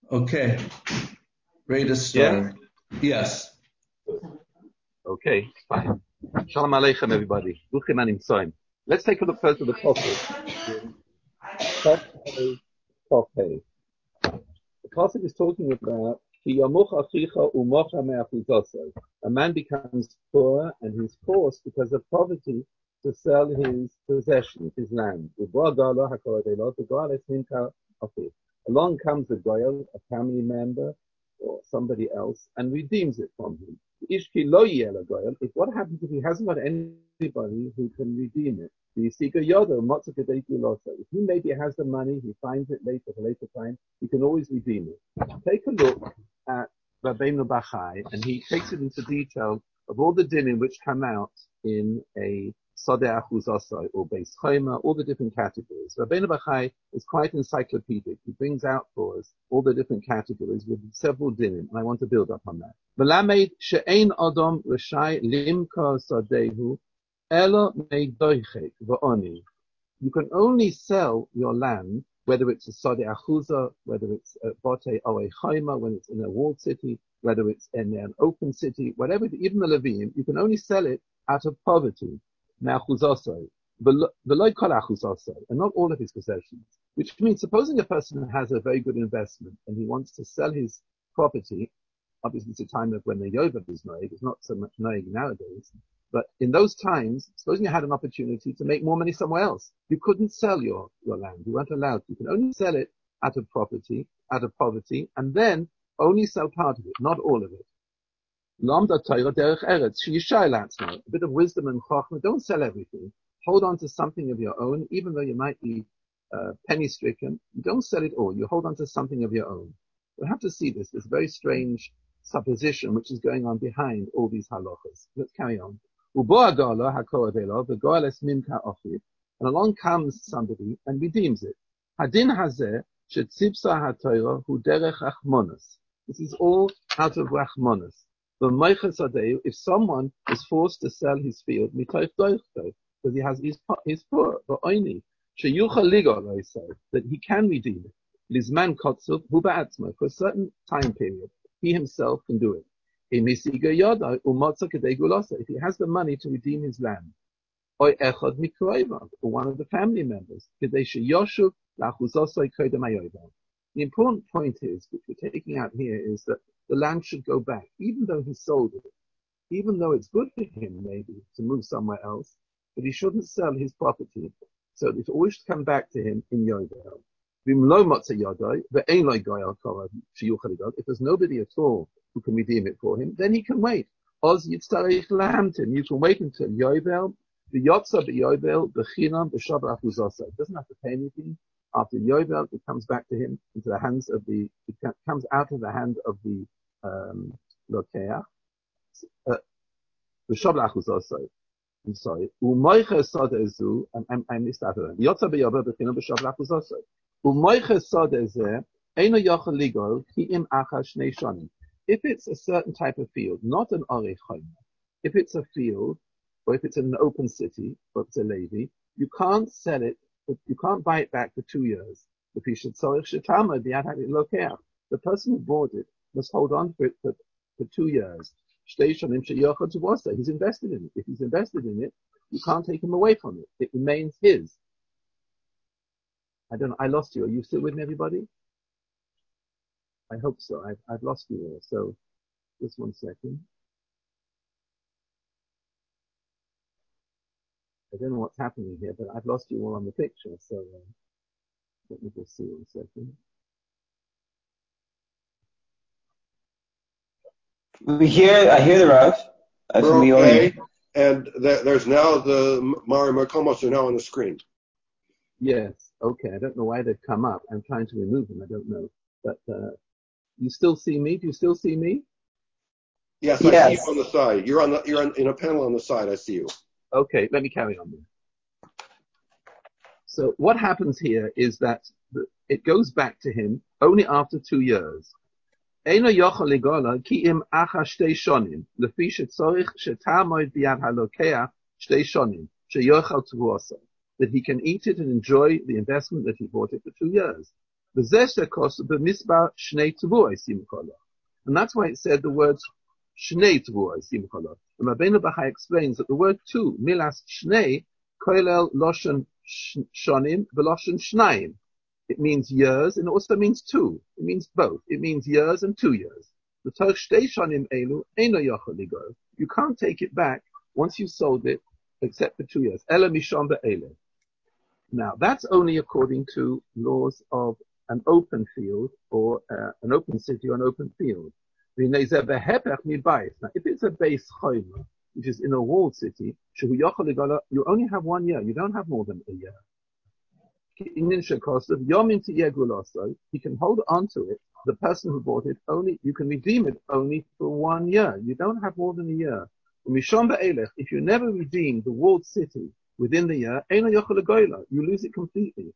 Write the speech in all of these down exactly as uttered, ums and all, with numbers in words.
Okay. Ready to start. Yeah? Yes. Okay, fine. Shalom Aleichem, everybody. Bruchim anim tzoim. Let's take a look first at the pasuk. The pasuk is talking about a man becomes poor and he's forced because of poverty to sell his possessions, his land. Along comes a goyal, a family member, or somebody else, and redeems it from him. If what happens if he hasn't got anybody who can redeem it? If he maybe has the money, he finds it later at a later time, he can always redeem it. Take a look at Rabbeinu Bachai, and he takes it into detail of all the dinim which come out in a Sodeh Achuz Osai or Beis Choma, all the different categories. Rabbeinu Bachai is quite encyclopedic. He brings out for us all the different categories with several dinim, and I want to build up on that. Melamed she'ein adam reshai limkar sadehu elo meidoichek v'oni. You can only sell your land, whether it's a Sodeh Achuza, whether it's a Bote Oei Choma, when it's in a walled city, whether it's in an open city, whatever, even the Levim, you can only sell it out of poverty. Me'achuzosoi, v'loi kol achuzosoi, and not all of his possessions. Which means, supposing a person has a very good investment and he wants to sell his property, obviously it's a time of when the Yovel is noeg, it's not so much noeg nowadays, but in those times, supposing you had an opportunity to make more money somewhere else, you couldn't sell your, your land, you weren't allowed to. You can only sell it out of property, out of poverty, and then only sell part of it, not all of it. A bit of wisdom and chokhmah. Don't sell everything. Hold on to something of your own, even though you might be uh, penny-stricken. Don't sell it all. You hold on to something of your own. We have to see this, this very strange supposition which is going on behind all these halachas. Let's carry on. And along comes somebody and redeems it. Hadin hazeh shetzipsa haTorah hu derech achmonos. This is all out of rachmonos. If someone is forced to sell his field, because he has his his poor, that he can redeem it. Lizman kotzuf hu ba'atzmo, for a certain time period, he himself can do it. If he has the money to redeem his land, or one of the family members, the important point is, which we're taking out here, is that the land should go back, even though he sold it, even though it's good for him maybe to move somewhere else, but he shouldn't sell his property. So it always should come back to him in Yovel. If there's nobody at all who can redeem it for him, then he can wait. You can wait until Yovel. The Yotza b'Yovel b'chinam b'shav achuzosai. It doesn't have to pay anything. After Yovel, it comes back to him into the hands of the. It comes out of the hand of the um, Lokeach. B'shav achuzosai. I'm sorry. U'moiches sadezu. I missed that one. Yotza b'Yovel b'chinam b'shav achuzosai. U'moiches sadezeh eino yochel ligol ki im achas shnei shonim. If it's a certain type of field, not an orei choma, if it's a field, or if it's in an open city, or it's a Levi, you can't sell it, you can't buy it back for two years. The person who bought it must hold on to it for, for two years. He's invested in it. If he's invested in it, you can't take him away from it. It remains his. I don't know, I lost you. Are you still with me, everybody? I hope so. I've, I've lost you all. So, just one second. I don't know what's happening here, but I've lost you all on the picture, so uh, let me just see one second. We hear, I hear the Rav. Uh, We're okay, audience. And there, there's now the Mari Makomos are now on the screen. Yes, okay. I don't know why they've come up. I'm trying to remove them. I don't know, but uh, you still see me? Do you still see me? Yes, I yes. see you on the side. You're on the, you're on, in a panel on the side. I see you. Okay, let me carry on then. So what happens here is that the, it goes back to him only after two years. That he can eat it and enjoy the investment that he bought it for two years. And that's why it said the words Shnei Tvuah Simchala. And Rabbeinu Bachai explains that the word two, Milas Shnei, Koilel Loshen Shonim, Veloshen Shnayim. It means years and it also means two. It means both. It means years and two years. The Torch Shtei Shonim Elu, Eino Yochel Ligo. You can't take it back once you sold it, except for two years. Ela Mishon Be'ele. Now, that's only according to laws of an open field or uh, an open city or an open field. Now, if it's a base chayma, which is in a walled city, you only have one year. You don't have more than a year. He can hold on to it. The person who bought it only, you can redeem it only for one year. You don't have more than a year. If you never redeem the walled city within the year, you lose it completely.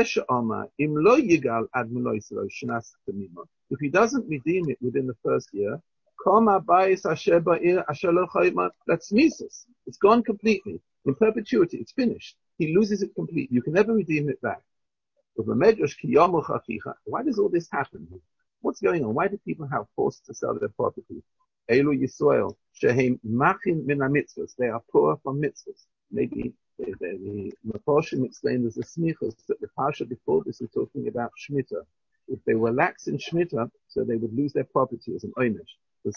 If he doesn't redeem it within the first year, that's mises. It's gone completely. In perpetuity, it's finished. He loses it completely. You can never redeem it back. Why does all this happen? What's going on? Why do people have forced to sell their property? Elu Yisrael, shehem machin min mitzvahs. They are poor from mitzvahs. Maybe the, the, the Mefarshim explained there's a smichus that the parsha before this is talking about Shemitah. If they were lax in Shemitah, so they would lose their property as an oynish.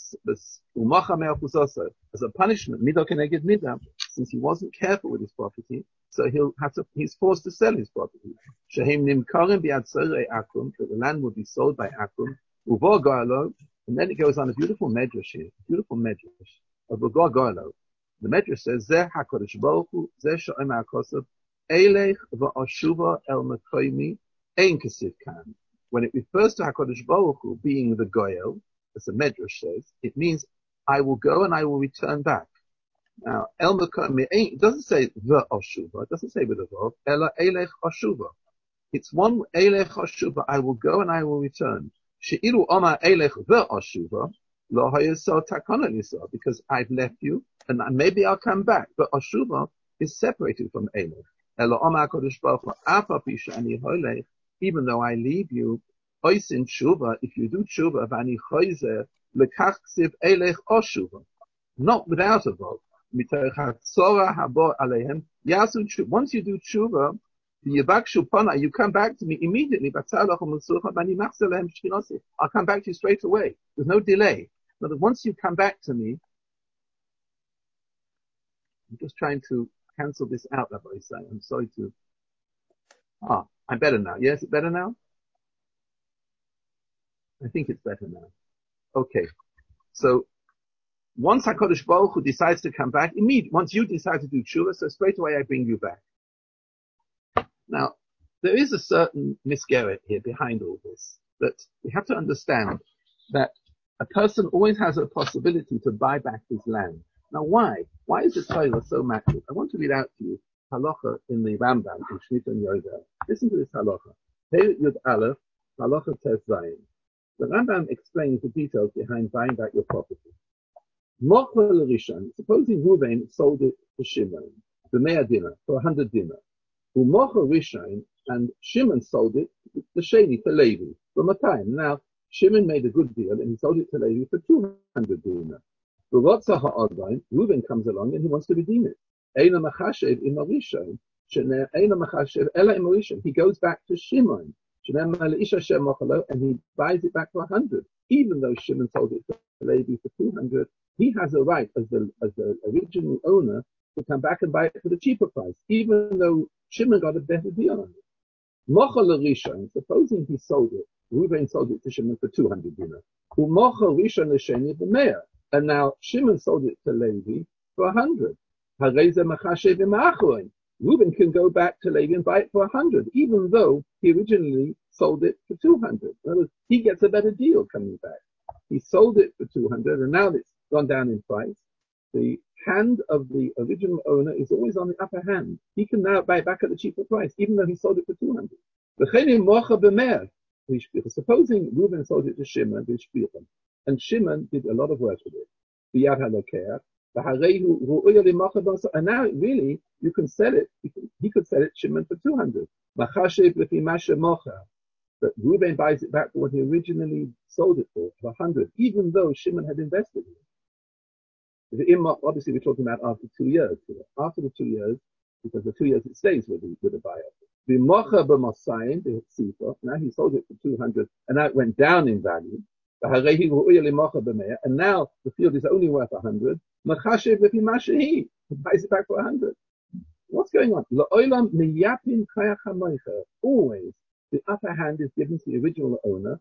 As a punishment, midah keneged midah, since he wasn't careful with his property, so he'll have to, he's forced to sell his property. Shehem nimkarim biad tzorei akum, that the land will be sold by akum, uvo goalo, and then it goes on a beautiful medrash here, beautiful medrash of uvo goalo. The medrash says, Zeh HaKadosh Baruch Hu, Zeh Sho'em HaKosav, Eilech v'ashuva el mekoimi, ein kesif kan. When it refers to HaKadosh Baruch Hu being the goyel, as the medrash says, it means, I will go and I will return back. Now, el mekoimi, it doesn't say the ashuva, it doesn't say with a vav, ela eilech ashuva. It's one, eilech ashuva, I will go and I will return. She'iru oma eilech the ashuva, lo hayasol takana lisah, because I've left you, and maybe I'll come back. But Ashuva is separated from Eilech. Elo Omar Kodesh Baruch Hu, Afa Pisha Ani Holech, even though I leave you, Oisin Shuva, if you do Shuva, Vani Choizer, Lekach Ksiv Eilech Oshuva. Not without a vote. Mitoch HaTzorah Habo Alehem, Yasu Shuva. Once you do Shuva, the Yavak Shupana, you come back to me immediately. I'll come back to you straight away. There's no delay. But once you come back to me, I'm just trying to cancel this out, Rabbi Isai. I'm sorry to... Ah, I'm better now. Yes, it's better now? I think it's better now. Okay. So, once HaKadosh Baruch Hu decides to come back, immediately, once you decide to do tshuva, so straight away I bring you back. Now, there is a certain misgeret here behind all this, that we have to understand that a person always has a possibility to buy back his land. Now, why? Why is the Torah so massive? I want to read out to you halacha in the Rambam in Shmita and Yoda. Listen to this halacha. Hey Yud Aleph, halacha Tes Zayin. The Rambam explains the details behind buying back your property. Mochel Rishon. Supposing Reuven sold it to Shimon, the Mea Dinah, for a hundred dinah. Who Mochel Rishon, and Shimon sold it to Sheni, to Levi, for Matayim. Now, Shimon made a good deal and he sold it to Levi for two hundred dinah. Reuven comes along and he wants to redeem it. He goes back to Shimon and he buys it back for a hundred. Even though Shimon sold it to Levi for two hundred, he has a right as the as the original owner to come back and buy it for the cheaper price, even though Shimon got a better deal on it. Mochel Rishon, supposing he sold it, Reuven sold it to Shimon for two hundred dinah. Mochel Rishon l'sheni b'meah. And now Shimon sold it to Levi for a hundred. Reuben can go back to Levi and buy it for a hundred, even though he originally sold it for two hundred. In other words, he gets a better deal coming back. He sold it for two hundred, and now it's gone down in price. The hand of the original owner is always on the upper hand. He can now buy it back at the cheaper price, even though he sold it for two hundred. Supposing Reuben sold it to Shimon, and Shimon did a lot of work with it. And now, really, you can sell it. He could sell it Shimon for two hundred. But Reuben buys it back for what he originally sold it for, for a hundred, even though Shimon had invested in it. Obviously, we're talking about after two years. After the two years, because the two years it stays with the, with the buyer. The mocha b'masayin, the tzifa, now he sold it for two hundred, and now it went down in value. And now the field is only worth a hundred. He buys it back for a hundred. What's going on? Always, the upper hand is given to the original owner,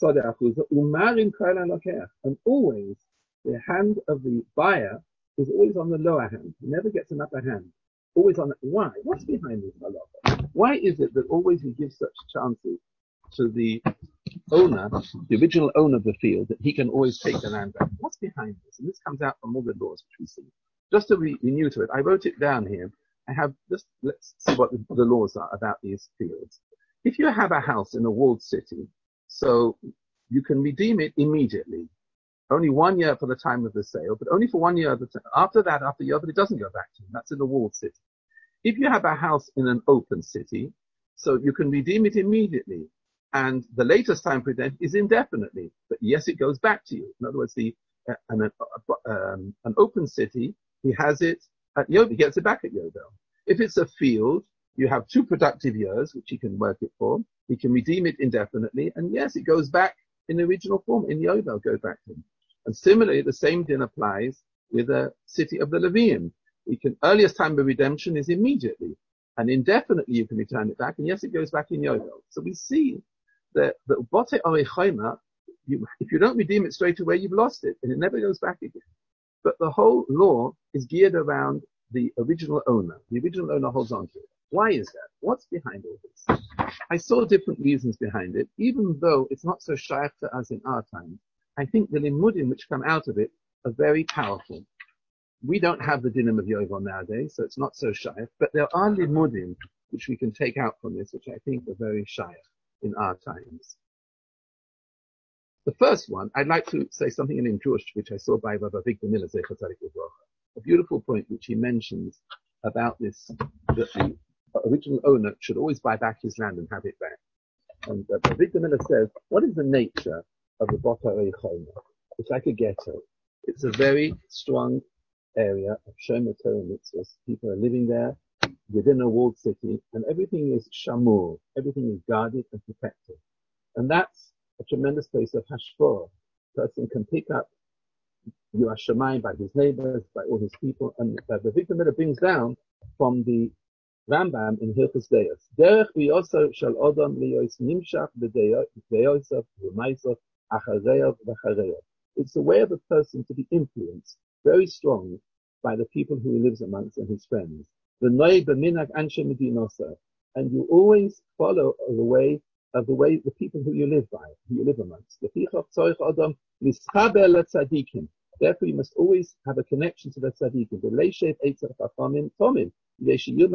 and always the hand of the buyer is always on the lower hand. He never gets an upper hand. Always on the, why? What's behind this halacha? Why is it that always we give such chances to the owner, the original owner of the field, that he can always take the land back? What's behind this? And this comes out from all the laws which we see. Just to be new to it, I wrote it down here. I have just, let's see what the, the laws are about these fields. If you have a house in a walled city, so you can redeem it immediately. Only one year for the time of the sale, but only for one year. Of the time. After that, after a year, but it doesn't go back to you. That's in the walled city. If you have a house in an open city, so you can redeem it immediately, and the latest time for it is indefinitely. But yes, it goes back to you. In other words, the uh, an, uh, um, an open city, he has it at Yobel, he gets it back at Yobel. If it's a field, you have two productive years, which he can work it for. He can redeem it indefinitely, and yes, it goes back in the original form. In Yobel, goes back to him. And similarly, the same din applies with a city of the Levium. We can, earliest time of redemption is immediately, and indefinitely you can return it back, and yes, it goes back in Yobel. So we see that the Bote Orechayma, you, if you don't redeem it straight away, you've lost it, and it never goes back again. But the whole law is geared around the original owner. The original owner holds on to it. Why is that? What's behind all this? I saw different reasons behind it, even though it's not so shaykh to us in our time. I think the limudim which come out of it are very powerful. We don't have the dinim of Yovel nowadays, so it's not so shaykh, but there are limudim which we can take out from this, which I think are very shaykh in our times. The first one, I'd like to say something in Jewish, which I saw by Rabbi Victor Miller, a beautiful point which he mentions about this, that the original owner should always buy back his land and have it back. And Rabbi Victor Miller says, what is the nature of the Bota Reichoma? It's like a ghetto. It's a very strong area of Shomer Torah mitzvahs. People are living there within a walled city, and everything is shamur. Everything is guarded and protected. And that's a tremendous place of hashfor. A person can pick up Yirah Shamayim by his neighbors, by all his people, and the Victor Miller brings down from the Rambam in Hilchos Deos. Derech biyoso shel odom liyos nimshach b'deyosav v'maisov achareyav v'chareyav. It's the way of a person to be influenced very strong by the people who he lives amongst and his friends. The noy b'minag anshe medinosa, and you always follow the way of the way the people who you live by, who you live amongst. Lefichach tzorich odom lischaber letzadikim. Therefore, you must always have a connection to the tzaddikim. The leishev eitzach chachamim tomim. The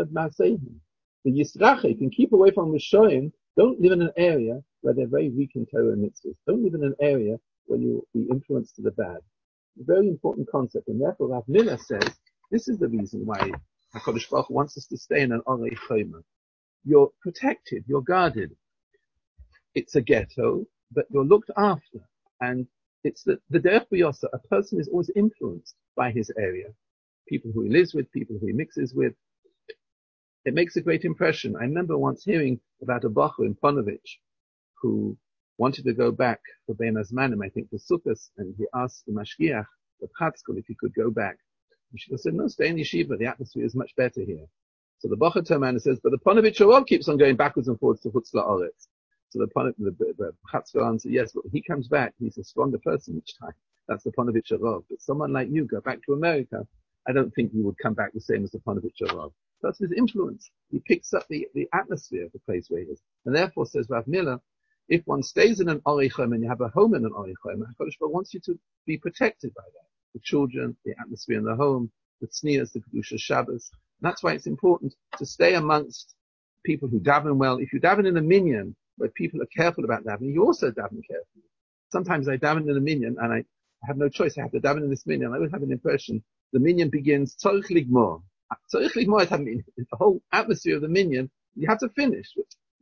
Yisrachik can keep away from Rishoyim. Don't live in an area where they're very weak in Torah and mitzvahs. Don't live in an area where you'll be influenced to the bad. A very important concept, and therefore Rav Miller says this is the reason why HaKadosh Baruch Hu wants us to stay in an Orei Choma. You're protected, you're guarded. It's a ghetto, but you're looked after, and it's the the derech b'yosa. A person is always influenced by his area, people who he lives with, people who he mixes with. It makes a great impression. I remember once hearing about a bacher in Ponovich who wanted to go back for Bein Hazmanim, I think, for Sukkot, and he asked the Mashgiach, the Chatzkol, if he could go back. And she said, no, stay in Yeshiva. The atmosphere is much better here. So the bacher turned around and says, but the Ponovich Harov keeps on going backwards and forwards to Chutz La'aretz. So the, the, the, the Chatzkol answered, yes, but when he comes back, he's a stronger person each time. That's the Ponovich Harov. But someone like you, go back to America, I don't think you would come back the same as the Ponovich Harov. That's his influence. He picks up the, the atmosphere of the place where he is. And therefore, says Rav Miller, if one stays in an Orei Choma and you have a home in an Orei Choma, HaKadosh Baruch Hu wants you to be protected by that. The children, the atmosphere in the home, the tznias, the Kedusha Shabbos. And that's why it's important to stay amongst people who daven well. If you daven in a minyan, where people are careful about davening, you also daven carefully. Sometimes I daven in a minyan and I have no choice. I have to daven in this minyan. I always have an impression the minyan begins tzorich ligmor. Tzorich ligmor is having the whole atmosphere of the minyan. You have to finish.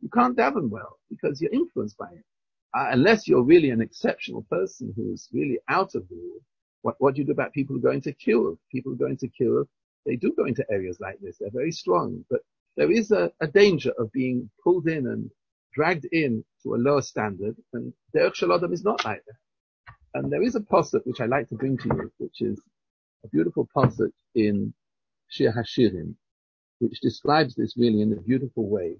you can't daven well because you're influenced by it. Uh, unless you're really an exceptional person who's really out of the rule. What, what do you do about people who go into Kiruv? People who go into Kiruv, they do go into areas like this. They're very strong, but there is a, a danger of being pulled in and dragged in to a lower standard, and Derech Shel Adam is not like that. And there is a pasuk which I like to bring to you, which is a beautiful pasuk in Shir Hashirim, which describes this really in a beautiful way.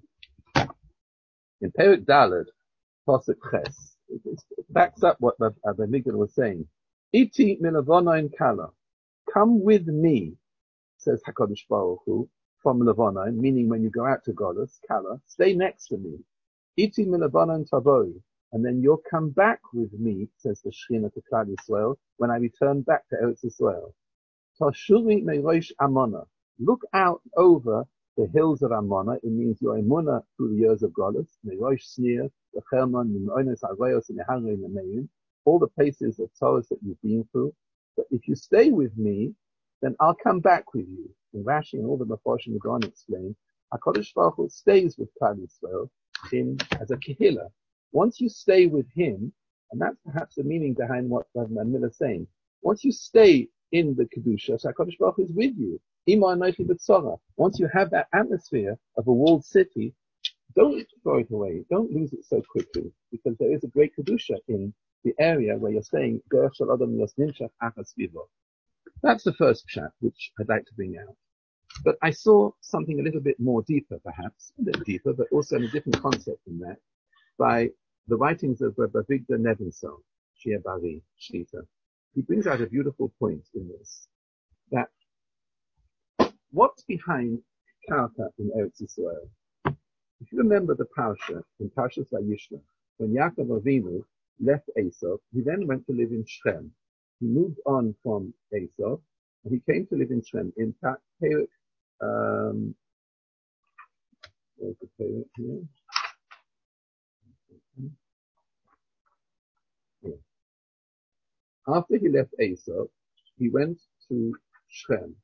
In Perek Daled, pasuk Ches, it, it backs up what the Migdal was saying. Iti milavonain kala, come with me, says Hakadosh Baruch Hu, from Levonain, meaning when you go out to Golus, kala, stay next to me. Iti milavonain tavoi, and then you'll come back with me, says the Shekhinah to Klal Yisrael, when I return back to Eretz Yisrael. Tashuri meirosh Amona, look out over the hills of Ammona. It means your emunah through the years of Golus, meirosh Snir, the Chermon, Mimonos, Arayos, and Nehanre, and Nemeim, all the places of Taurus that you've been through. But if you stay with me, then I'll come back with you. And Rashi and all the Mefarshim go on explain, HaKadosh Baruch Hu stays with Klal Yisrael in, as a kehillah. Once you stay with him, and that's perhaps the meaning behind what Rav Miller is saying, once you stay in the Kedusha, so HaKadosh Baruch Hu is with you. Ima Anochi B'Tzorah. Once you have that atmosphere of a walled city, don't throw it away. Don't lose it so quickly, because there is a great Kedusha in the area where you're saying, Derech Shel Adam Yos Nimshach Achas Vivo. That's the first pshat, which I'd like to bring out. But I saw something a little bit more deeper, perhaps, a little deeper, but also in a different concept than that, by the writings of Rabbi Avigdor Nebenzahl, Shir Bari, Shlita. He brings out a beautiful point in this, that what's behind Karka in Eretz Yisrael? If you remember the Parsha, in Parshas Vayishlach, when Yaakov Avinu left Esav, he then went to live in Shechem. He moved on from Esav, and he came to live in Shechem. In fact, um, where's the Perek here? Yeah. After he left Esav, he went to Shechem.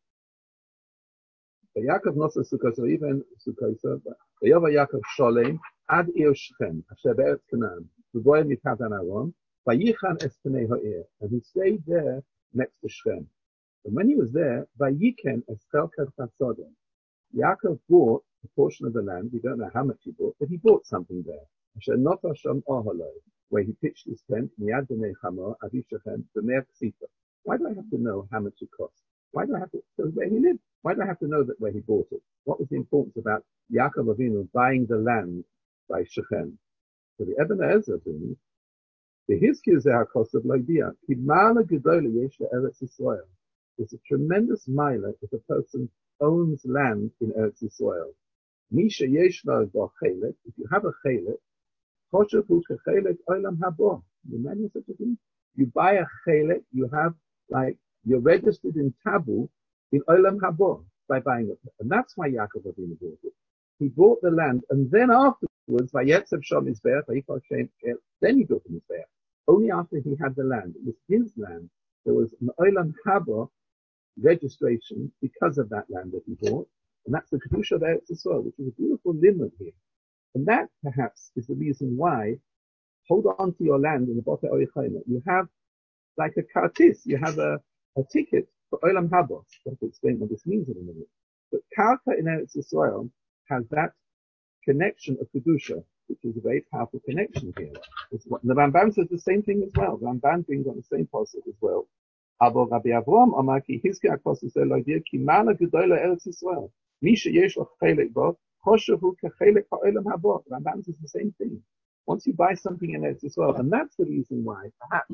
Yaakov Nosa Sukkot, even Sukkot, Vayova Yaakov Sholem Ad Ir Shechem, Asher Be'eretz Canaan, V'boy Mipatan Aron, Vayichan Es Pnei Ha'ir, and he stayed there next to Shechem. And when he was there, Vayiken Es Chelkat Chasodem, Yaakov bought a portion of the land. We don't know how much he bought, but he bought something there. Asher Nota Sham Oholoi, where he pitched his tent, Miyad B'nei Chamor, Avi Shechem, B'mer Ksifa. Why do I have to know how much it cost? Why do I have to know where he lived? Why do I have to know that where he bought it? What was the importance about Yaakov Avinu buying the land by Shechem? So the Eben Ezer brings, the Hizkiz HaKos of Loidia, Kimala Gedola Yesh Eretz Yisrael. It's a tremendous milah if a person owns land in Eretz Yisrael. Misha Yesh Lo Bo Chelek, if you have a Chelek, Choshev Hu Chelek Olam Habo. You imagine such a thing? You buy a Chelek, you have, like, you're registered in Tabu in Olam Habo by buying it. And that's why Yaakov Avinu bought it. He bought the land, and then afterwards, Vayetzev Shom Mizbeach, Vayikol Shem Kel, then he built the Mizbeach. Only after he had the land, it was his land, there was an Olam Habo registration because of that land that he bought, and that's the Kedusha of Eretz Yisrael, which is a beautiful limit here. And that, perhaps, is the reason why, hold on to your land in the Botei Orichayim. You have, like a kartis, you have a, a ticket for Olam Habo. I'll have to explain what this means in a minute. But Karka in Eretz Yisrael has that connection of Kedusha, which is a very powerful connection here. It's what, the Rambam says the same thing as well. The Rambam brings on the same passage as well. Abo Rabbi Avraham Amar ki Hizki HaKos Yisrael Loidir ki Mana Gedola Eretz Yisrael. Misha Yesh Lo Chelek Bo, Choshev Hu Kechelek HaOlam Habo. The Rambam says the same thing. Once you buy something in Eretz Yisrael, and that's the reason why, perhaps,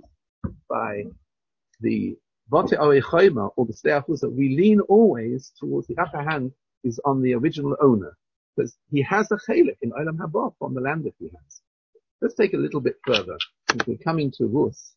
by the Botei Orichayim or the Stei Achusa, we lean always towards the upper hand is on the original owner, because he has a chelek in Olam Haba from the land that he has. Let's take a little bit further. We're coming to Rus,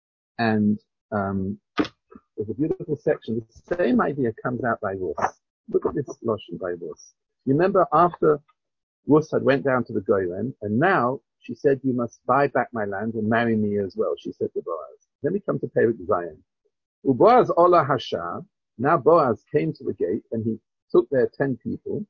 and um, there's a beautiful section. The same idea comes out by Rus. Look at this lotion by Rus. You remember after Rus had went down to the Goyim, and now she said, you must buy back my land and marry me as well, she said to Boaz. Then we come to Perek Zion. Uboaz Ola Hashar, now Boaz came to the gate and he took there ten people,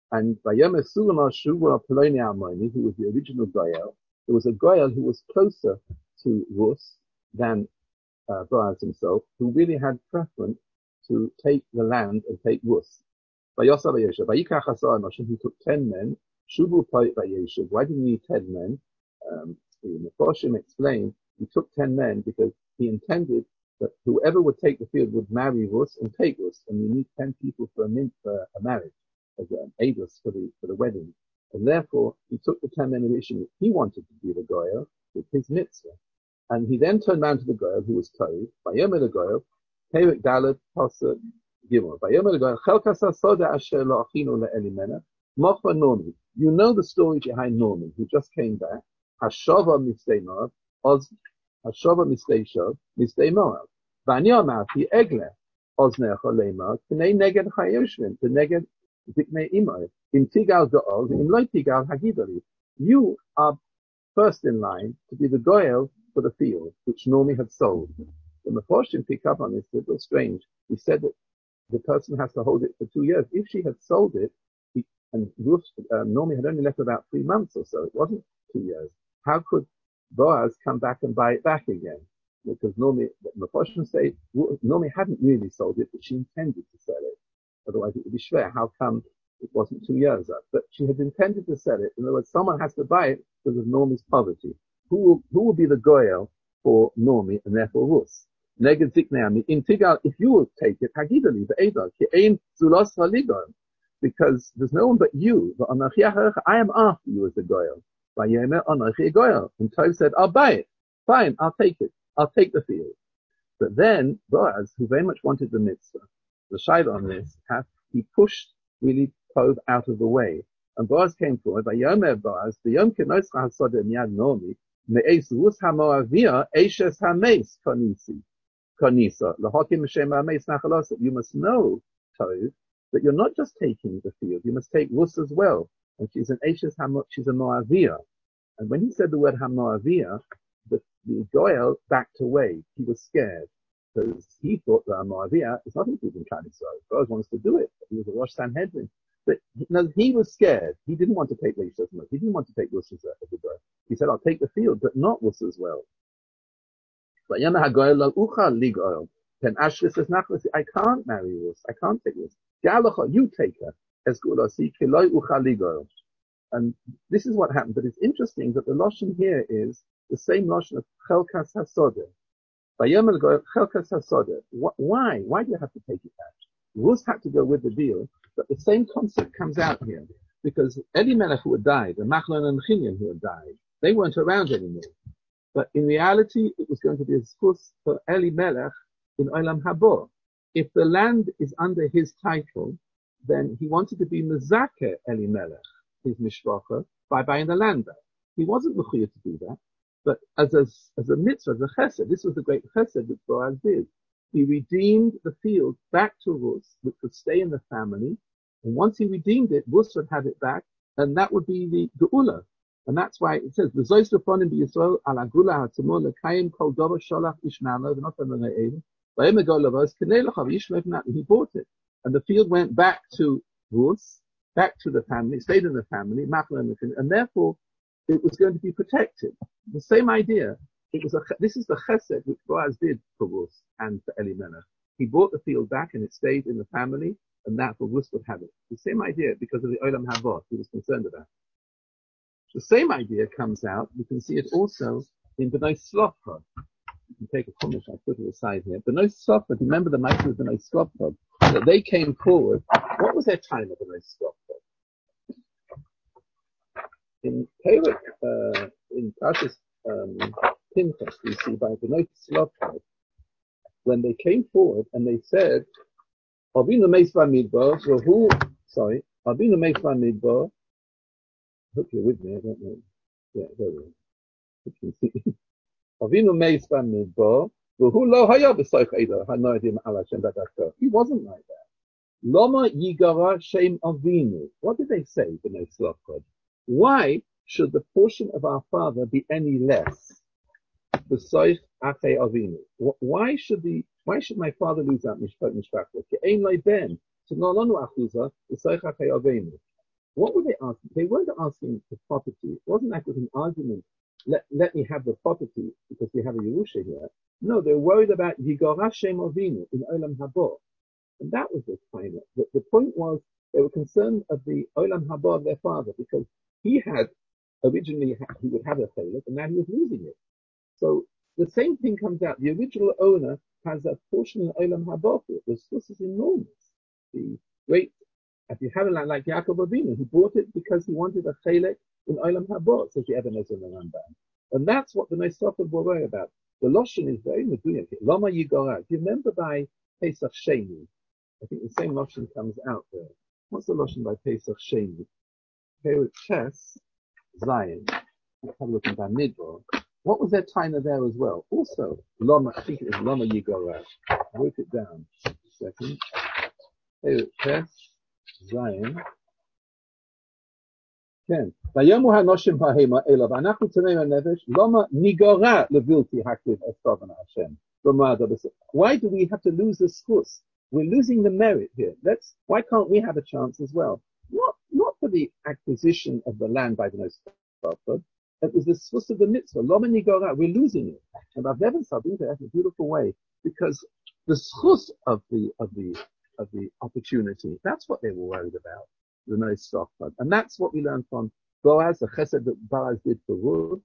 And Vayomer Sulama Shuvah Poloni Almoni, who was the original Goyal, there was a Goyal who was closer to Rus than uh, Boaz himself, who really had preference to take the land and take Rus. Vayosar Vayeshev, Vayikach Asar Anoshim, he took ten men. Shuvu Poit Vayeshev. Why did he need ten men? Um, the Meforshim explained he took ten men because he intended that whoever would take the field would marry Rus and take Rus, and you need ten people for a, min- for a marriage, as an aidus for the for the wedding. And therefore, he took the ten men initially. He wanted to be the Goyal with his mitzvah. And he then turned round to the Goyal, who was Tov, Vayomer the Goyal, Perek Dalet, Pasuk, Gimel. Vayomer the Goyal, Chelkas HaSoda Asher Lo Achinu LeElimena, Mochva Normi. You know the story behind Norman, who just came back. Hashova Mistei Moab, Oz, Hashova Mistei Shov, Mistei Moab. Vani Amarti Egle, Oznecha Leimah, K'nei Neged Chayoshvim, K'neged Ziknei Imai, Im Tigal Go'ol, Im Lo Tigal Hagidali. You are first in line to be the Goyal for the field, which Normi had sold. The Meforshim pick up on this, it was strange. He said that the person has to hold it for two years. If she had sold it, he, and Ruth, um, Normi had only left about three months or so, it wasn't two years. How could Boaz come back and buy it back again? Because Normi, the Meforshim say, Normi hadn't really sold it, but she intended to sell it. Otherwise it would be schwer. How come it wasn't two years up? But she had intended to sell it. In other words, someone has to buy it because of Normi's poverty. Who will, who will be the Goyal for Normi and therefore Rus? Neged Zikneami. In Tigal, if you will take it, Hagidali, the Edah, Ki'ein Zulos Haligon. Because there's no one but you. I am after you as the Goyal. Vayomer Anochi Goyal. And Tov said, I'll buy it. Fine, I'll take it. I'll take the field. But then Boaz, who very much wanted the mitzvah, the shayla on this, he pushed really Tov out of the way. And Boaz came forward, Vayomer Boaz, V'yom Kenoscha HaSoda Miyad Normi, Me'es Rus HaMoavia, Eshes HaMeis Konisi, Konisa, L'hokim M'shem HaMeis Nachalosa. You must know, Tov, that you're not just taking the field, you must take Rus as well. And she's an Eshes HaMo, she's a Moavia. And when he said the word HaMoavia, the, the Goyal backed away. He was scared. Because he thought that Moavia is nothing to do with Klal Yisrael. Boaz wants to do it. He was a Rosh Sanhedrin. But no, he was scared. He didn't want to take Leish as much. He didn't want to take Rus as a Goyal. He said, I'll take the field, but not Rus as well. But Yama HaGoyal lo ucha ligoyal. Then Ashri says, I can't marry Rus. I can't take Rus. Galacha, you take her. Es gulasi kiloi ucha ligoyal. And this is what happened. But it's interesting that the Lashon here is the same Lashon of Chelkas HaSoda. Vayomer Goyal Chelkas HaSoda. Why? Why do you have to take it back? Rus had to go with the deal, but the same concept comes out here. Because Elimelech who had died, and Machlon and Chinian who had died, they weren't around anymore. But in reality, it was going to be a zchus for Elimelech in Olam Habo. If the land is under his title, then he wanted to be Mezakeh Elimelech, his mishpacha, by buying the land back. He wasn't mechuyev to do that. But as a, as a mitzvah, as a chesed, this was the great chesed that Boaz did. He redeemed the field back to Rus, which would stay in the family. And once he redeemed it, Rus would have it back, and that would be the Geula. And that's why it says, V'zois lefonim b'Yisrael ala gula ha'tzimor lekayim kol dover sholach ishma'alo v'notam l'ne'elim v'yem ego lavos k'nei lecha v'yishmev nat. He bought it. And the field went back to Rus, back to the family, stayed in the family, and therefore it was going to be protected. The same idea. It was a, this is the chesed which Boaz did for Rus and for Elimelech. He bought the field back and it stayed in the family, and that for Rus would have it. The same idea because of the Olam Habo he was concerned about. The same idea comes out. You can see it also in Bnei Tzlopchad. You can take a comment, I'll put it aside here. Bnei Tzlopchad, remember the Mitzvah of Bnei Tzlopchad, that they came forward. What was their time of Bnei Tzlopchad? In Perek, uh, in Parshas um, Pinchas, we see by Bnei Tzlopchad, when they came forward and they said, Avinu Meis Bamidbar, so who, sorry, Avinu Meis Bamidbar, I hope you're with me, I don't know. Yeah, there we go. Avinu Meis Bamidbar, who lo haya b'soich eda, hanoidim ala Hashem b'dakto. He wasn't like that. Loma yigara shem Avinu. What did they say, Bnei Tzlopchad? Why should the portion of our father be any less? B'soich achei Avinu. Why should the, why should my father lose out mishpat mishpachah? Ke'ein lei ben, to no lonu achuza, b'soich achei Avinu. What were they asking? They weren't asking for property. It wasn't like with an argument, let, let me have the property because we have a Yerusha here. No, they were worried about Yigorah Shem Avinu in Olam Haba. And that was the time. The, the point was they were concerned of the Olam Haba of their father because he had originally, he would have a chaylik and now he was losing it. So the same thing comes out. The original owner has a portion in Olam Haba. The source is enormous. The great, if you have a land like Yaakov Avinu, he bought it because he wanted a chaylik in Olam Haba, says the Ebenezer and the Rambam. And that's what the Nosafot were worried about. The Lashon is very meduyak. Lama Yigorah. Do you remember by Pesach Sheni? I think the same Lashon comes out there. What's the Lashon by Pesach Sheni? Perek Ches, Zion. Let's have a look in Bamidbar. What was their taina there as well? Also, Lama, I think it was Lama Yigorah. I wrote it down. A second. Perek Ches, Zion. כן. ויאמרו הנשים ההמה אליו, אנחנו צמאים הנפש, למה ניגורע לבלתי הקריב את כוונה השם. Why do we have to lose the schus? We're losing the merit here. Let's, why can't we have a chance as well? Not, not for the acquisition of the land by the Nosafot. It was the schus of the mitzvah. Lama ניגורע, we're losing it. And I've never studied that in a beautiful way, because the schus of the, of the, of the opportunity, that's what they were worried about. The Nosafot. And that's what we learn from Boaz, the chesed that Boaz did for Ruth,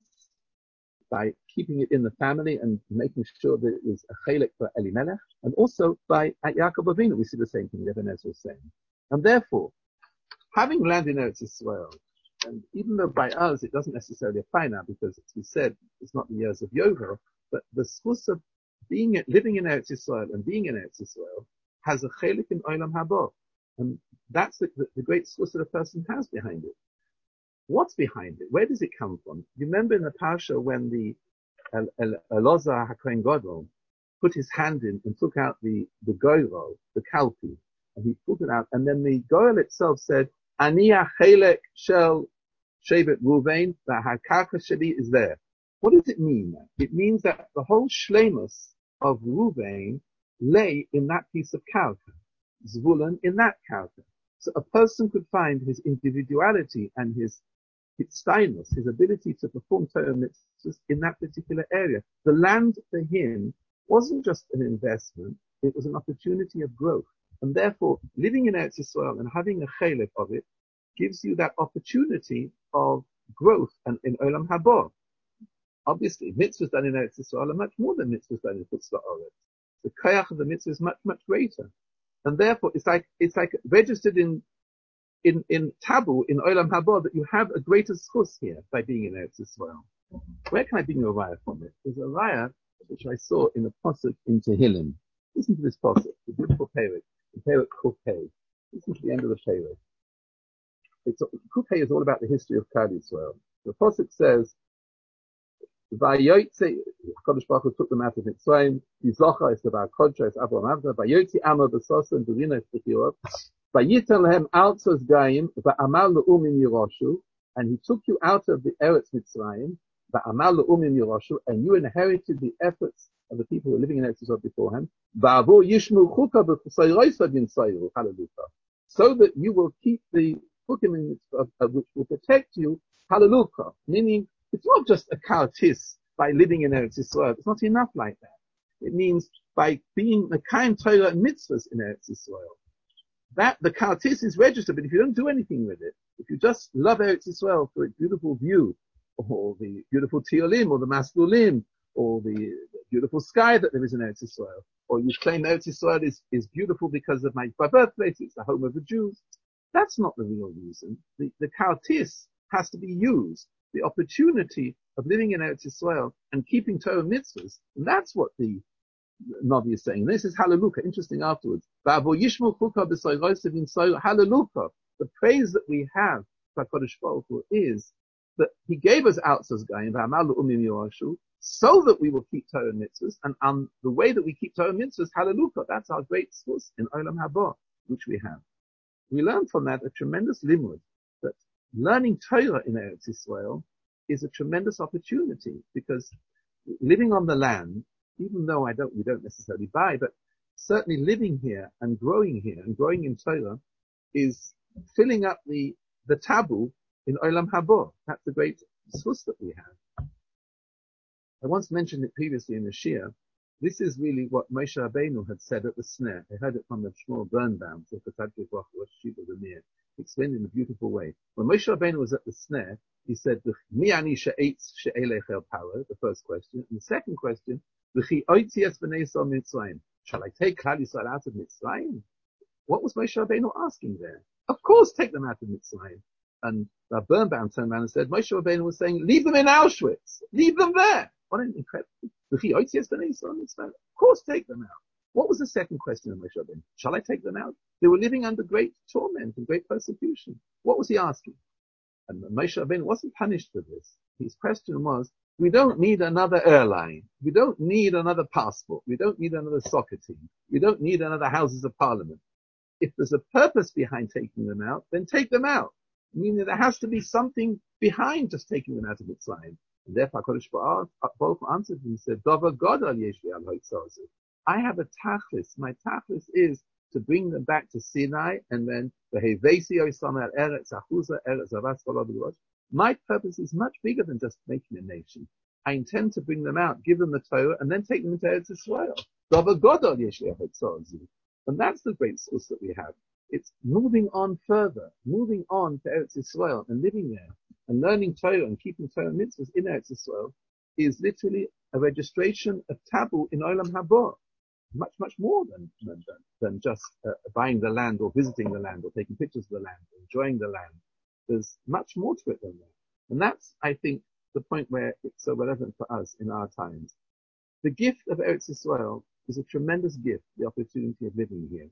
by keeping it in the family and making sure that it was a chelik for Elimelech, and also by at Yaakov Avinu, we see the same thing Ebenezer was saying. And therefore, having land in Eretz Yisrael, and even though by us it doesn't necessarily apply now, because as we said, it's not the years of Yovel, but the schus of being, living in Eretz Yisrael and being in Eretz Yisrael has a chelik in Olam Haba. And that's the, the, the great source that a person has behind it. What's behind it? Where does it come from? You remember in the Parsha when the El, El, Elazar HaKohen Gadol put his hand in and took out the, the goyro, the kalpi, and he pulled it out, and then the goyal itself said, Ani ha'chelek shel Shevet Ruvain, the hakarka sheli is there. What does it mean? It means that the whole shlemus of Ruvain lay in that piece of karka. Zvulun in that character. So a person could find his individuality and his stylus, his ability to perform Torah mitzvahs in that particular area. The land for him wasn't just an investment, it was an opportunity of growth. And therefore, living in Eretz Yisrael and having a chelek of it gives you that opportunity of growth and in Olam Haba. Obviously, mitzvahs done in Eretz Yisrael are much more than mitzvahs done in Chutz La'aretz. The koyach of the mitzvah is much, much greater. And therefore, it's like, it's like registered in, in, in tabu, in Olam Haba, that you have a greater schus here by being in Eretz Yisrael. Where can I bring a raya from it? There's a raya which I saw in the pasuk in Tehillim. Listen to this pasuk, the beautiful perek, the perek Kufay. Listen to the end of the perek. It's, Kufay is all about the history of Klal Yisrael. The pasuk says, Vayotze, Kodesh Baruch Hu took them out of Mitzrayim. Yizocha is the Bar Kodesh, is Avraham Avda. Vayotze Amo B'Sosa and Durina is B'Chirov. Vayitel Lehem Altzos Gayim, Va'amal Le'umim Yeroshu. And he took you out of the Eretz Mitzrayim, Va'amal Le'umim Yeroshu, and you inherited the efforts of the people who were living in Eretz Yisrael beforehand. Va'avur Yishmu Chuka B'Chusayroisa B'Yinsayru. Hallelujah. So that you will keep the chukim which will protect you. Hallelujah. Meaning, it's not just a kartis by living in Eretz Yisrael. It's not enough like that. It means by being the kind Torah and mitzvahs in Eretz Yisrael. That, the kartis is registered, but if you don't do anything with it, if you just love Eretz Yisrael for its beautiful view, or the beautiful tiolim, or the maslulim, or the, the beautiful sky that there is in Eretz Yisrael, or you claim Eretz Yisrael is, is beautiful because of my birthplace, it's the home of the Jews, that's not the real reason. The, the kartis has to be used. The opportunity of living in Eretz Yisrael and keeping Torah mitzvahs. And that's what the Navi is saying. This is Hallelujah. Interesting afterwards. Hallelujah. The praise that we have for Kodesh Baruch Hu is that He gave us Altzos Gayim, so that we will keep Torah mitzvahs. And um, the way that we keep Torah mitzvahs, Hallelujah. That's our great source in Olam Haba, which we have. We learn from that a tremendous limud, that learning Torah in Eretz Yisrael is a tremendous opportunity, because living on the land, even though I don't, we don't necessarily buy, but certainly living here and growing here and growing in Torah is filling up the the taboo in Olam Haba. That's the great source that we have. I once mentioned it previously in the Shia. This is really what Moshe Rabbeinu had said at the snare. I heard it from the Shmuel Birnbaum, he explained it in a beautiful way. When Moshe Rabbeinu was at the snare, he said, Mi ani she'etz she'elech el paro, the first question. And the second question, V'chi oitzi es b'nei Yisrael mitzrayim. Shall I take Klal Yisrael out of Mitzrayim? What was Moshe Rabbeinu asking there? Of course, take them out of Mitzrayim. And Rav Birnbaum turned around and said, Moshe Rabbeinu was saying, leave them in Auschwitz. Leave them there. What an incredible. Of course, take them out. What was the second question of Moshe Rabbeinu? Shall I take them out? They were living under great torment and great persecution. What was he asking? And Moshe Rabbeinu wasn't punished for this. His question was, we don't need another airline. We don't need another passport. We don't need another soccer team. We don't need another Houses of Parliament. If there's a purpose behind taking them out, then take them out. Meaning there has to be something behind just taking them out of Mitzrayim. And therefore, HaKadosh Baruch Hu answered and said, Dava Gadol yesh li al ha'itzazu. I have a tachlis. My tachlis is to bring them back to Sinai, and then the Hevesi Osam al Eretz Achuza Eretz Avas Kolav. My purpose is much bigger than just making a nation. I intend to bring them out, give them the Torah, and then take them into Eretz Yisrael. Dava Gadol yesh li al ha'itzazu. And that's the great source that we have. It's moving on further, moving on to Eretz Yisrael and living there and learning Torah and keeping Torah mitzvahs in Eretz Yisrael is literally a registration of taboo in Olam Haba. Much, much more than, than, than just uh, buying the land or visiting the land or taking pictures of the land, or enjoying the land. There's much more to it than that. And that's, I think, the point where it's so relevant for us in our times. The gift of Eretz Yisrael is a tremendous gift, the opportunity of living here.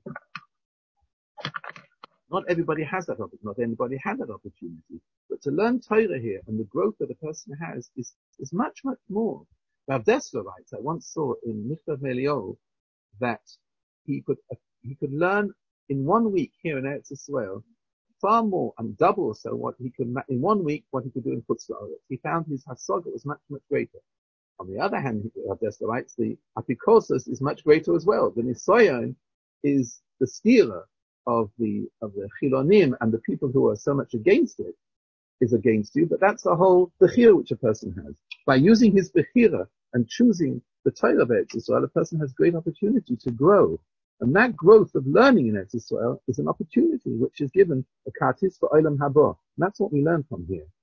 Not everybody has that opportunity, not everybody had that opportunity. But to learn Torah here and the growth that a person has is, is much, much more. Rav Dessler writes, I once saw in Michtav Melio that he could, uh, he could learn in one week here in Eretz Yisrael far more and double or so what he could, in one week, what he could do in Chutz La'aretz. He found his Hasaga was much, much greater. On the other hand, Rav Dessler writes, the Apikosos is much greater as well. The Nisayon is the stealer of the, of the Chilonim and the people who are so much against it is against you, but that's the whole Bechira which a person has. By using his Bechira and choosing the Torah of Eretz Yisrael, a person has great opportunity to grow. And that growth of learning in Eretz Yisrael is an opportunity which is given a kartis for Olam Haba. And that's what we learn from here.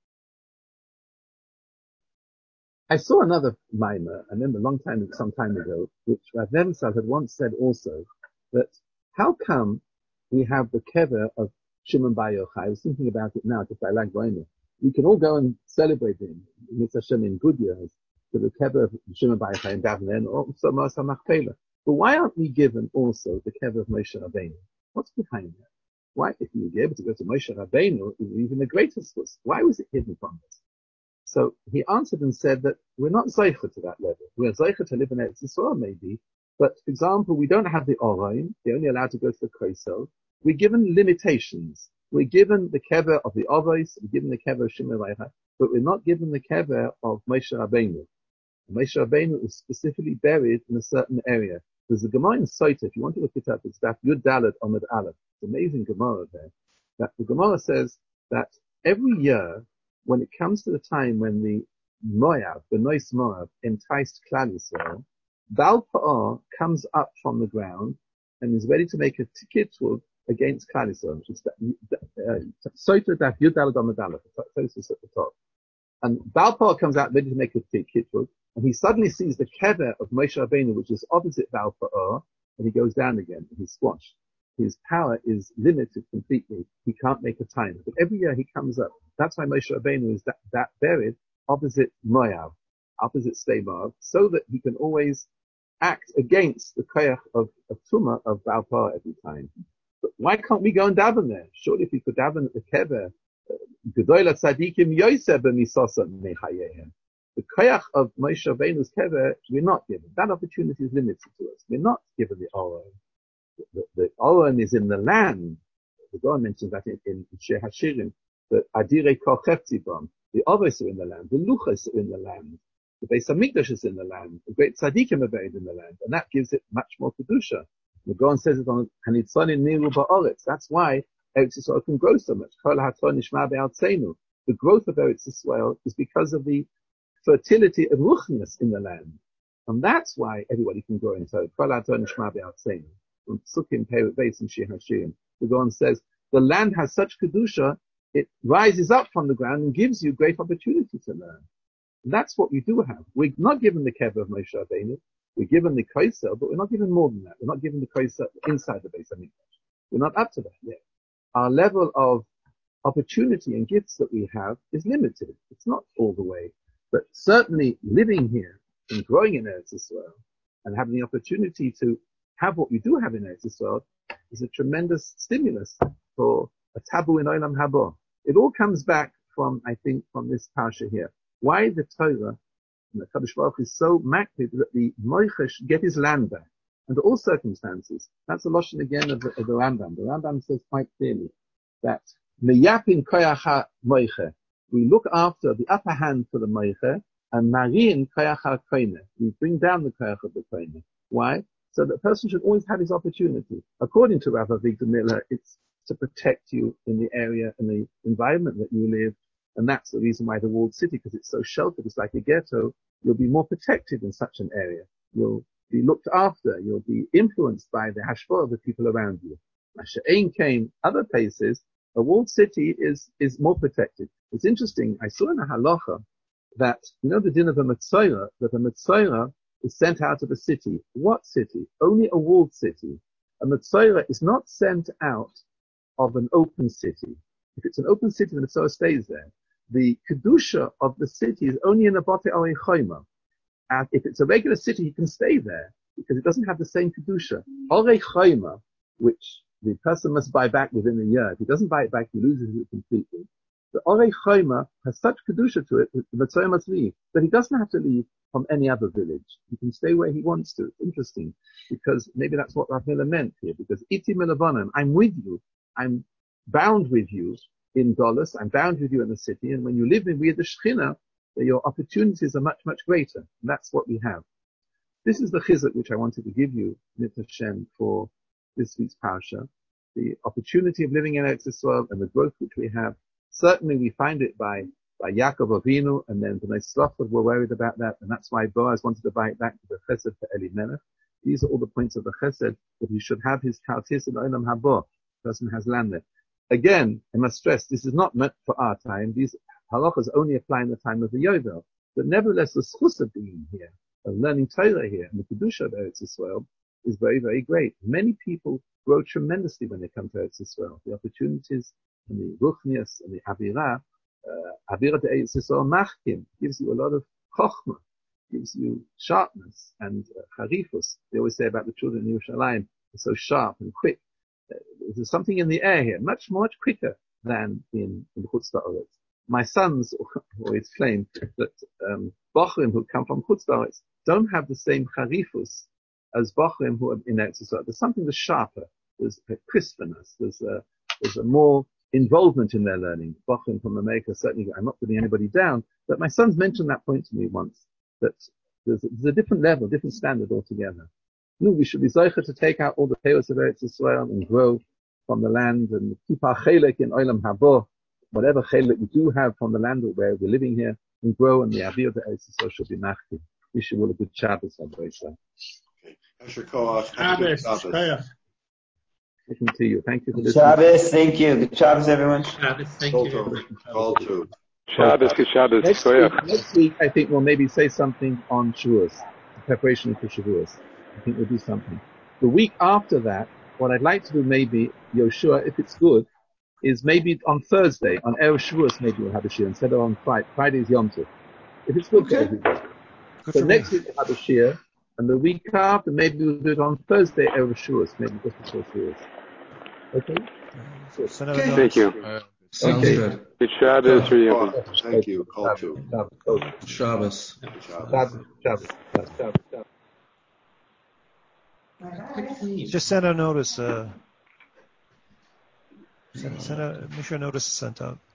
I saw another mimer, I remember a long time, some time ago, which Rav Nevensal had once said also, that how come we have the kever of Shimon Bar Yochai? I was thinking about it now, because I like Goyim. We can all go and celebrate him, Mitzvah Hashem in good years, to the kever of Shimon Bar Yochai in Davnen, or Moshe Machpelah. But why aren't we given also the kever of Moshe Rabbeinu? What's behind that? Why, if you would be able to go to Moshe Rabbeinu, even the greatest was, why was it hidden from us? So he answered and said that we're not zeicha to that level. We're zeicha to live in Eretz Yisrael maybe, but for example, we don't have the Orain. They're only allowed to go to the Kreisel. We're given limitations. We're given the kever of the Avos, we're given the kever of Shimon Bar Yochai, but we're not given the kever of Moshe Rabbeinu. Moshe Rabbeinu is specifically buried in a certain area. There's a Gemara in Sota, if you want to look it up, it's that Yud Dalet Amud Aleph. It's an amazing Gemara there. That the Gemara says that every year, when it comes to the time when the Moab, the Nois Moab, enticed Klal Yisrael, Baal Pa'ar comes up from the ground and is ready to make a kitzvah against Klal Yisrael, which is Sota Daf Yud Dalet Amud Aleph, closest at the top. And Baal Pa'ar comes out ready to make a kitzvah, and he suddenly sees the kever of Moshe Rabbeinu, which is opposite Baal Pa'ar, and he goes down again, and he's squashed. His power is limited completely. He can't make a time. But every year he comes up. That's why Moshe Rabbeinu is that, that buried opposite Moab, opposite Sde Moab, so that he can always act against the koyach of, of Tumah of Baal Pa'ar every time. But why can't we go and daven there? Surely if we could daven at the kever, Gedolah Tzadikim Yosef b'Misosa Mechayehem. The koyach of Moshe Rabbeinu's kever, we're not given. That opportunity is limited to us. We're not given the Oren. The, the Oren is in the land. The God mentions that in, in Shir Hashirim. The Adirei Kochef Tzibam. The Avos are in the land. The Luchas are in the land. The Beis Hamikdash is in the land. The great Tzadikim are buried in the land. And that gives it much more kedusha. The God says it on Hanitzonin Niru Ba'oretz. That's why Eretz Yisrael can grow so much. The growth of Eretz Yisrael is because of the fertility of ruchnius in the land. And that's why everybody can grow into it. From Psukim, Beis, and Shir Hashirim. The Gaon says, the land has such kedusha, it rises up from the ground and gives you great opportunity to learn. And that's what we do have. We're not given the kever of Moshe Rabbeinu. We're given the Kaiser, but we're not given more than that. We're not given the Kaiser inside the Beis Hamikdash. We're not up to that yet. Our level of opportunity and gifts that we have is limited. It's not all the way. But certainly living here and growing in Eretz Yisrael and having the opportunity to have what we do have in Eretz Yisrael is a tremendous stimulus for a tabu in Olam Haba. It all comes back from, I think, from this parsha here. Why the Torah and the Kadosh Baruch is so makpid that the Moichesh get his land back under all circumstances. That's a lashon again of the, of the Rambam. The Rambam says quite clearly that meyapin koyach moiche, we look after the upper hand for the moiche, and marin koyach koine, we bring down the koyach of the koine. Why? So that a person should always have his opportunity. According to Rav Avigdor Miller, it's to protect you in the area and the environment that you live. And that's the reason why the walled city, because it's so sheltered, it's like a ghetto, you'll be more protected in such an area. You'll be looked after. You'll be influenced by the hashpah of the people around you. Masha'ain came other places, a walled city is, is more protected. It's interesting. I saw in a halacha that, you know, the din of a Metzora, that a Metzora is sent out of a city. What city? Only a walled city. A Metzora is not sent out of an open city. If it's an open city, the Metzora stays there. The kedusha of the city is only in a Bate Arei Chayma. And if it's a regular city, he can stay there because it doesn't have the same kedusha. Arei Chayma, which the person must buy back within a year. If he doesn't buy it back, he loses it completely. The Arei Chayma has such kedusha to it that the Metzora must leave, but he doesn't have to leave from any other village. He can stay where he wants to. It's interesting because maybe that's what Rav Miller meant here. Because iti milavanan, I'm with you. I'm bound with you in Golos. I'm bound with you in the city. And when you live in with the Shechina, your opportunities are much, much greater. And that's what we have. This is the chizuk which I wanted to give you, Mitzvah Shem, for this week's parasha. The opportunity of living in Eretz Yisrael and the growth which we have. Certainly we find it by, by Yaakov Avinu, and then Bnei Tzlachot were worried about that, and that's why Boaz wanted to buy it back to the chesed for Elimelech. These are all the points of the chesed, that he should have his kartis in Olam Haba. The person has land there. Again, I must stress, this is not meant for our time. These halachas only apply in the time of the Yovel. But nevertheless, the schus of being here, of learning Torah here, and the kedusha of Eretz Yisrael is very, very great. Many people grow tremendously when they come to Eretz Yisrael. The opportunities and the ruchnius and the avira, uh, avira de Eretz Yisrael machkim, gives you a lot of chochmah, gives you sharpness and uh, charifus. They always say about the children in Yerushalayim, they're so sharp and quick. Uh, there's something in the air here, much, much quicker than in, in Chutz La'aretz. My sons always claim that um, Bochrim who come from Chutz La'aretz don't have the same charifus as Bochrim who are in Eretz Yisrael. There's something that's sharper. There's a crispness. There's a, there's a more involvement in their learning. Bochrim from America, certainly, I'm not putting anybody down, but my sons mentioned that point to me once, that there's a, there's a different level, different standard altogether. No, we should be zeicher to take out all the chaos of Eretz Yisrael and grow from the land and keep our chelek in Olam Haba, whatever chelek we do have from the land where we're living here, and grow, and the avir of the Eretz Yisrael should be machti. Wish you all a good Shabbos, Rabbi Yisrael. Asher Koach. Shabbos. Listen to you. Thank you for Good listening. Shabbos, thank you. Good Shabbos, everyone. Shabbos, thank Call you. to. Call to. Shabbos, good Shabbos. Next week, next week, I think we'll maybe say something on Shavuos, the preparation for Shavuos. I think we'll do something. The week after that, what I'd like to do maybe, Yoshua, if it's good, is maybe on Thursday, on Erev Shavuos, maybe we'll have a shir instead of on Friday. Friday's Yom Tov. If it's good Okay. for everybody. Good So for next me. week we'll have a shir, and the week after, maybe we'll do it on Thursday, Erev Shavuos, maybe just before Shavuos. Okay? Uh, send out a Thank notice. you. Uh, sounds Okay. good. Good Shabbos for you. Koach. Thank you. Call to. Shabbos, Shabbos. Shabbos, Shabbos, Shabbos, Shabbos. Just send a notice. Uh, send, send a, make sure a notice is sent out.